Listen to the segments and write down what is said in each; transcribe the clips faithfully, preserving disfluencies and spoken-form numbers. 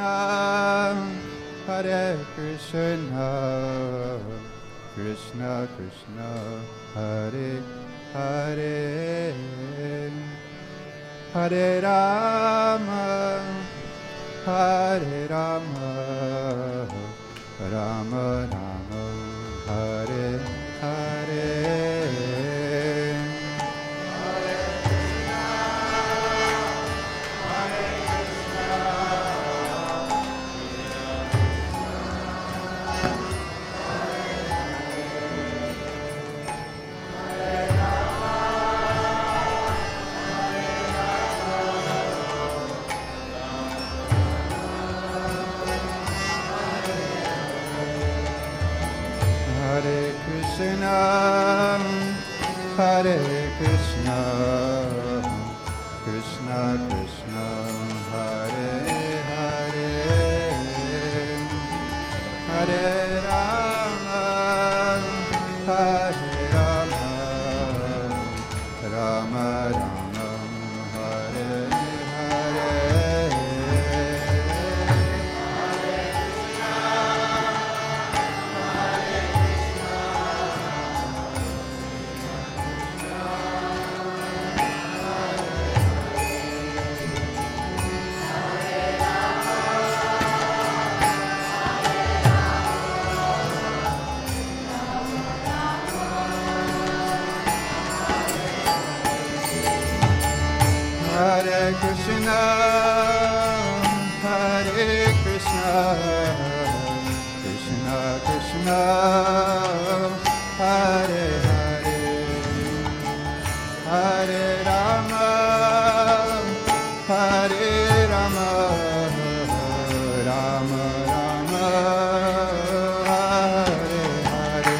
Hare Krishna, Krishna Krishna, Hare Hare, Hare Rama, Hare Rama, Rama Rama, Hare Hare. Hare Krishna, Krishna Krishna, Hare Hare, Hare Rama, Hare Rama, Rama Rama, Hare Hare. Hare Krishna, Hare Krishna, Krishna Krishna, Hare Hare, Hare Rama, Hare Rama, Rama Rama, Hare Hare.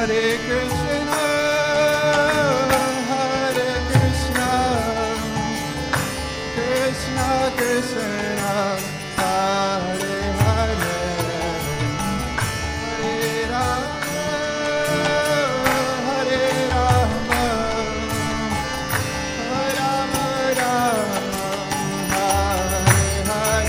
Hare Krishna, Hare Krishna, Krishna Krishna, Hare Hare, Hare Rama, Hare Rama, Rama Rama, Hare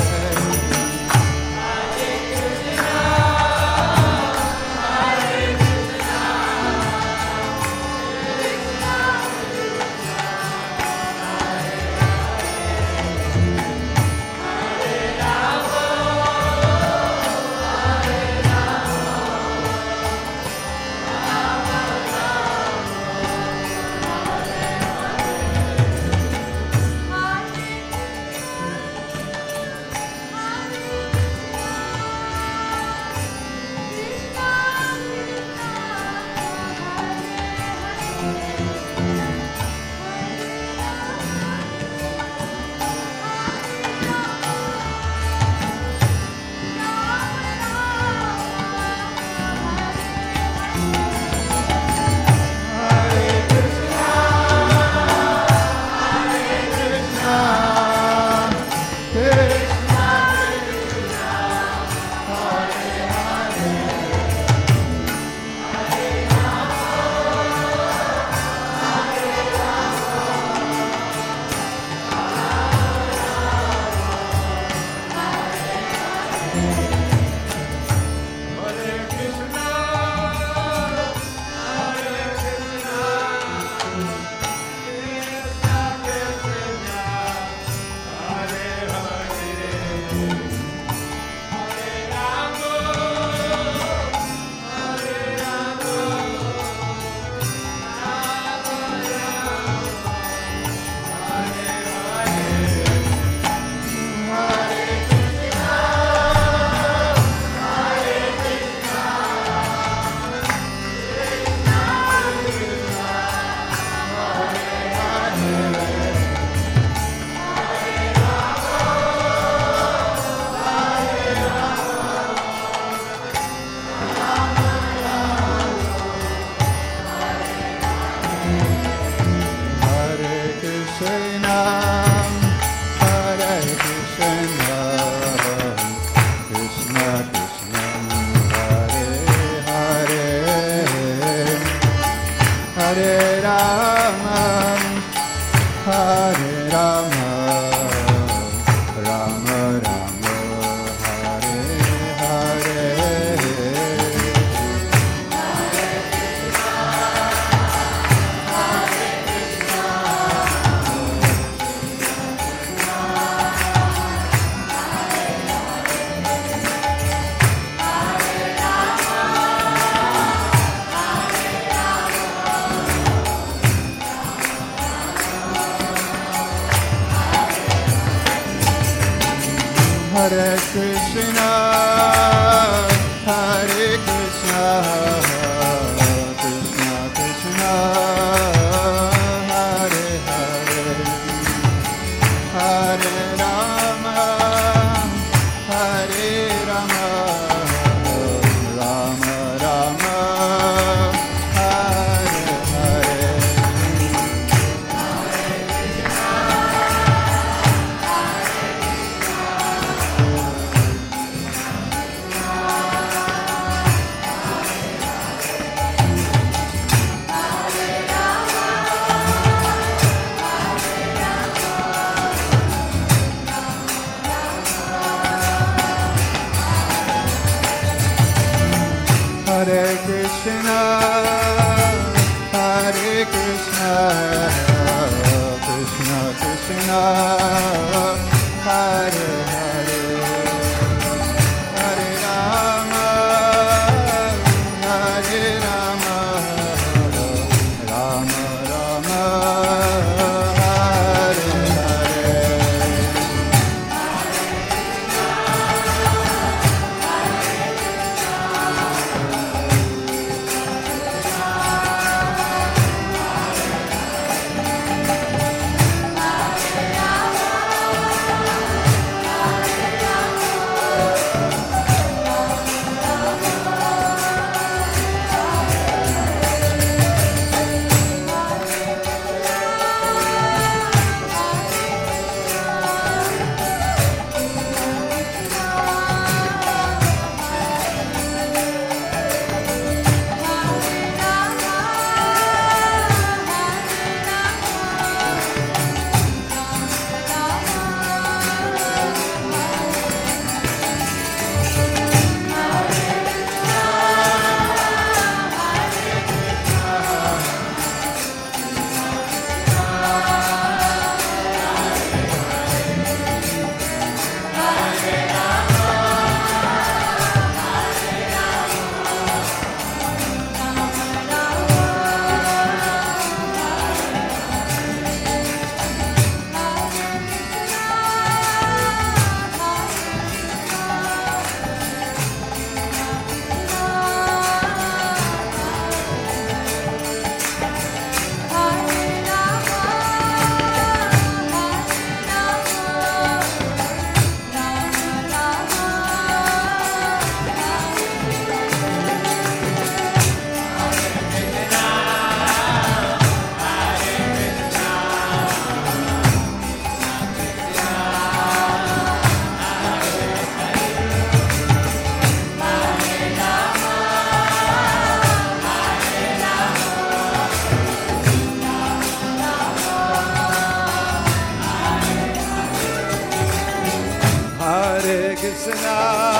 Hare Krishna, Hare Krishna, Krishna Krishna, Hare Hare, Hare Rama, Hare Rama, Rama Rama, Hare Hare. Hare Krishna, Hare Krishna, Krishna Krishna, Hare Hare, Hare Rama, Hare Rama, Rama Rama, Hare Hare. Krishna,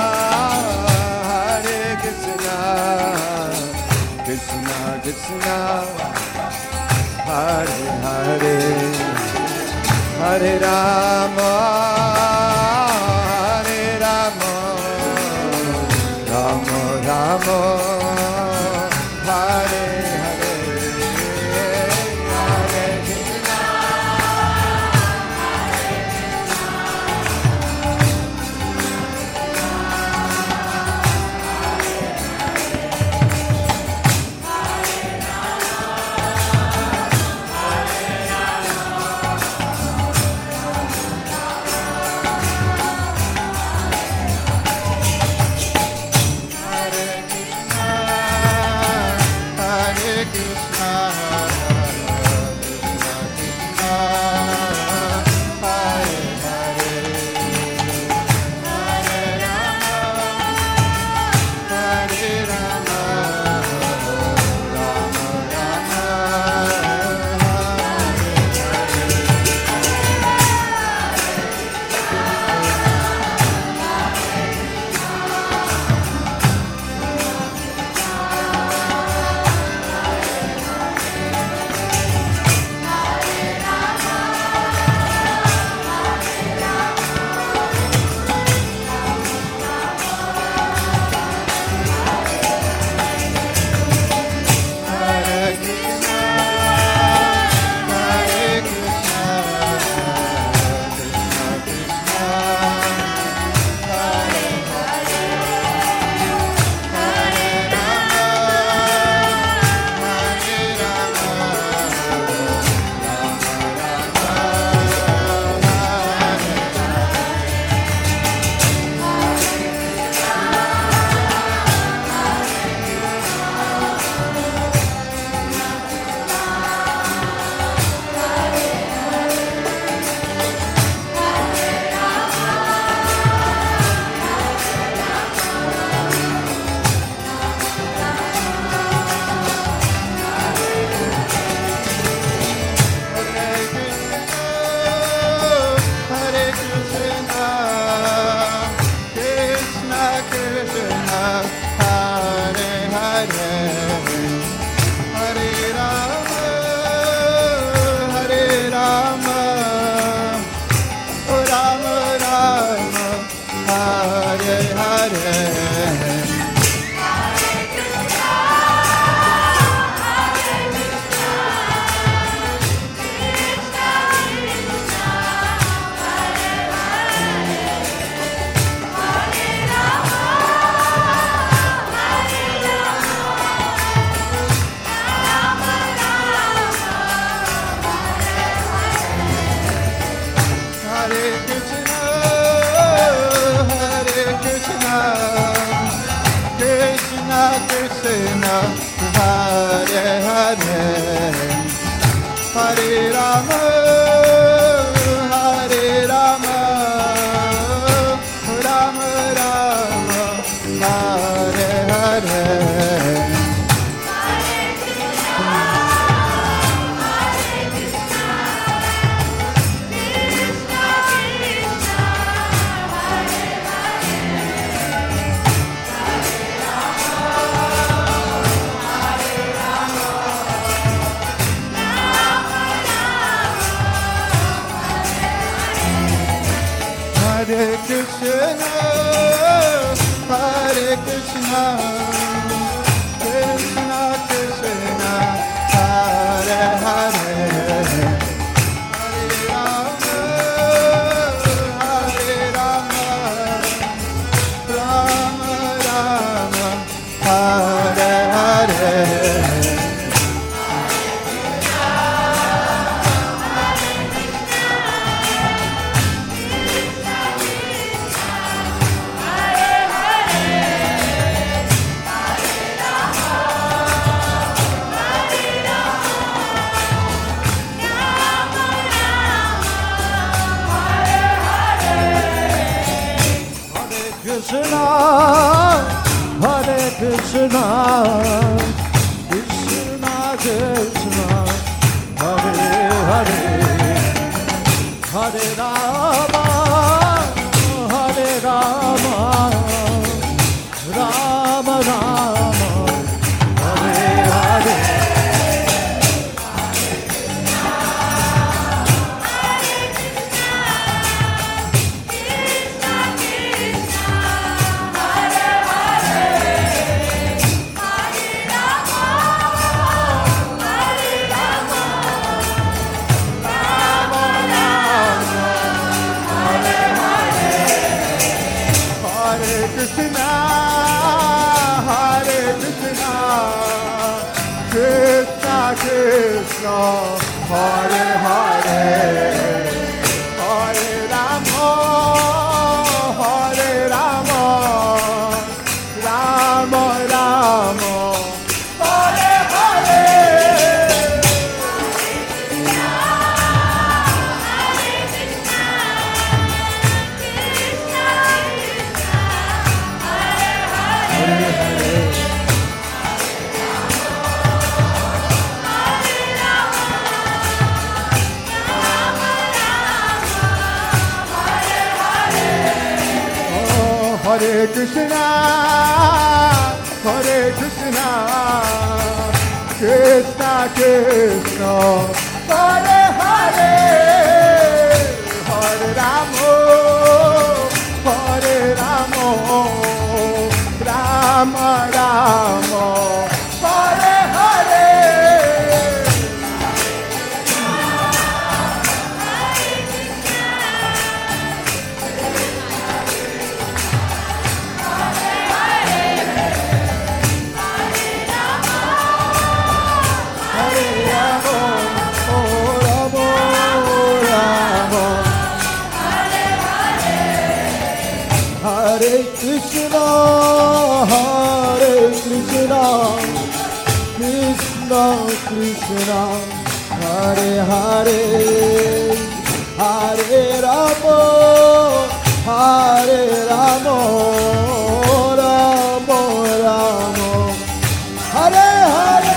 Hare Krishna, Krishna Krishna, Hare Hare, Hare Rama, Hare Rama, Rama Rama, Hare Hare, Hare Krishna. Hare Krishna, Hare Krishna, Krishna Krishna, Hare Hare, Hare Rama, Hare Rama, Rama Rama, Hare Hare. Krishna, Hare Krishna, Krishna Krishna, Hare Hare, Hare Rama, Hare Rama. Krishna, Hare Krishna, Krishna Krishna, Hare Hare, Hare Rama, Hare Rama, Rama Rama, Hare Hare. Hare Krishna, Hare Krishna, Krishna Krishna, Hare Hare, Hare Rama, Hare Rama, Rama Rama, Hare Hare. Hare Krishna, Hare Krishna, Krishna Krishna, Hare Hare, Hare Rama, Hare Rama, Rama Rama, Hare Hare.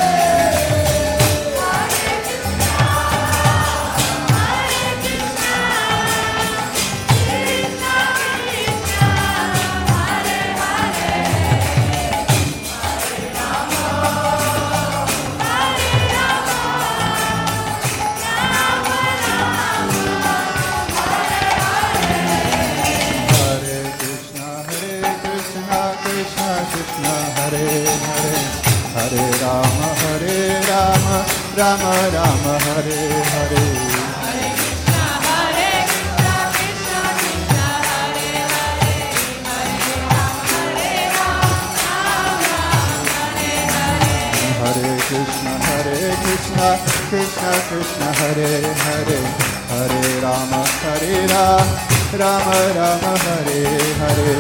Hare Rama, Hare Rama, Rama Rama, Hare Hare. Hare Krishna, Hare Krishna, Krishna Krishna, Hare Hare. Hare Rama, Hare Rama, Rama Rama, Hare Hare. Hare Krishna, Hare Krishna, Krishna Krishna, Hare Hare. Hare Rama, Hare Rama, Rama Rama, Hare Hare.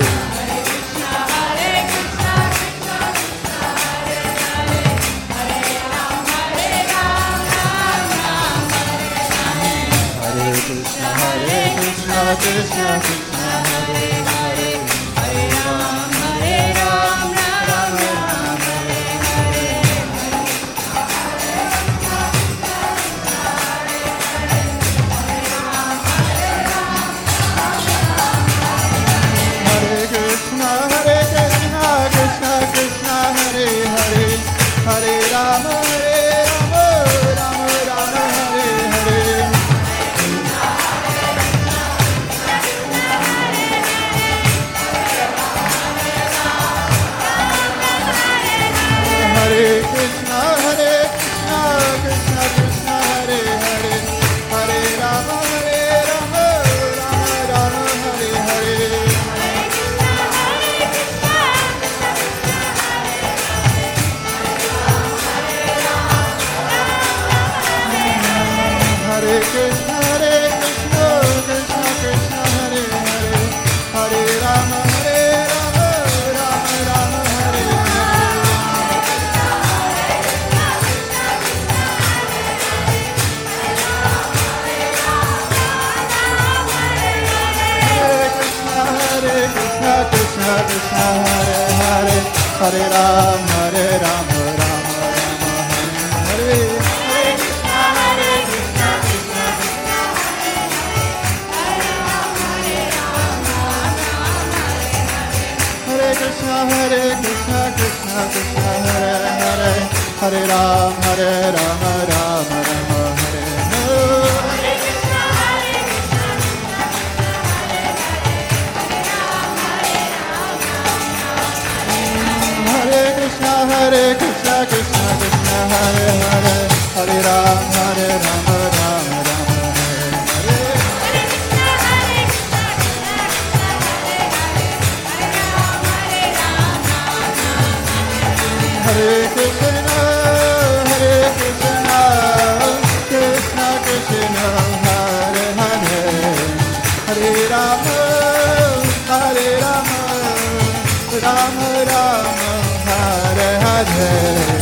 Krishna, Hare Krishna, Krishna Krishna, Hare Hare, Hare Ram, Hare Ram, Ram Ram, Hare Hare. Hare Krishna, Hare Krishna, Krishna Krishna, Hare Hare, Hare Ram, Hare Ram, Ram Ram, Hare Hare. Hare Krishna, Hare Krishna, Krishna Krishna, Hare Hare, Hare Rama, Hare Rama, Rama Rama, Hare Hare. Hare Krishna, Hare Krishna, Krishna Krishna, Hare Hare, Hare Rama, Hare Rama, Rama Rama, Hare Hare. Hare Krishna, Krishna Krishna, Hare Hare, Hare Ram, Hare Ram, Ram Ram, Hare Hare. Hare Krishna, Hare Krishna, Krishna Krishna, Hare Krishna, Hare Krishna, Krishna Krishna, Hare Hare, Hare Ram, Hare Ram, Ram Ram, Hare Hare. Hare Krishna, Hare Krishna, Krishna Krishna, Hare Hare, Hare Ram, Hare Ram, Ram Ram, Hare Hare. Hare Krishna, Hare Krishna, Krishna Krishna, Hare Hare, Hare Ram, Hare Ram, Ram Ram, Hare Hare. Hare Krishna, Hare Krishna, Krishna Krishna, Hare Hare, Hare Rama, Hare Rama, Rama Rama, Hare Hare.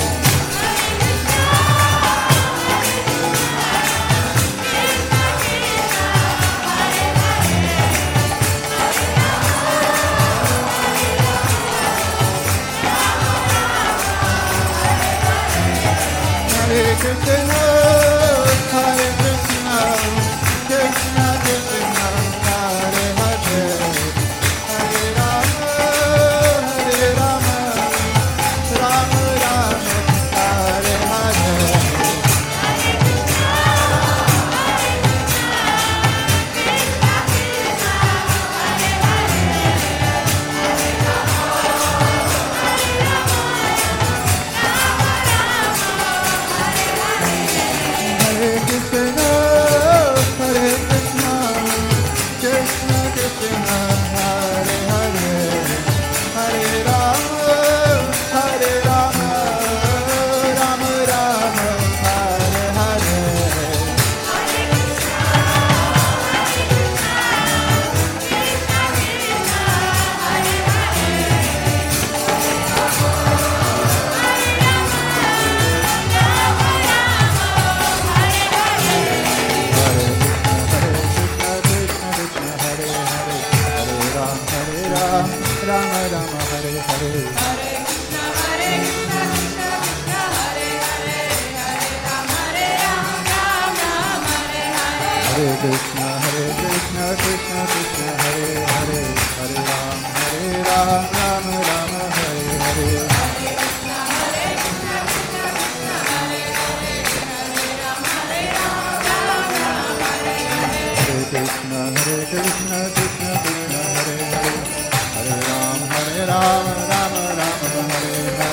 Hare Krishna, Hare Krishna, Krishna Krishna, Hare Hare, Hare Rama, Hare Rama, Rama Rama, Hare Hare. Hare Krishna, Hare Krishna, Krishna Krishna, Hare Hare, Hare Rama, Hare Rama, Rama Rama, Hare Hare. Rama Rama Hare Hare. Hare Krishna, Hare Krishna, Krishna Krishna, Hare Hare, Hare Ram, Hare Ram, Ram Ram, Hare Hare. Hare Krishna, Hare Krishna, Krishna Krishna, Hare Hare, Hare Ram, Hare Ram, Ram Ram, Hare Hare. Hare Krishna, Hare Krishna, Krishna Krishna, Hare Hare, Hare Ram, Hare Ram, Ram Ram, Hare Hare. Hare Krishna, Hare Krishna, Krishna Krishna, Hare Hare, Hare Ram, Hare Ram, Ram Ram, Hare Hare.